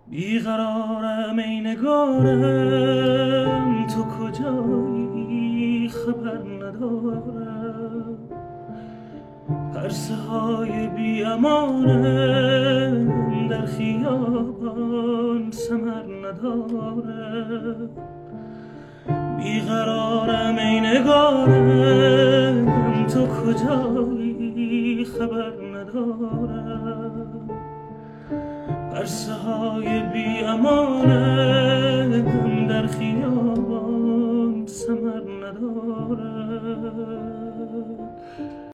بیقرارم ای نگارم، تو کجایی خبر ندارم. پرسه های بی امانم در خیابان ثمر ندارم. بیقرارم ای نگارم، تو کجایی خبر ندارم. پرسه های بی امانم در خیابان ثمر ندارد.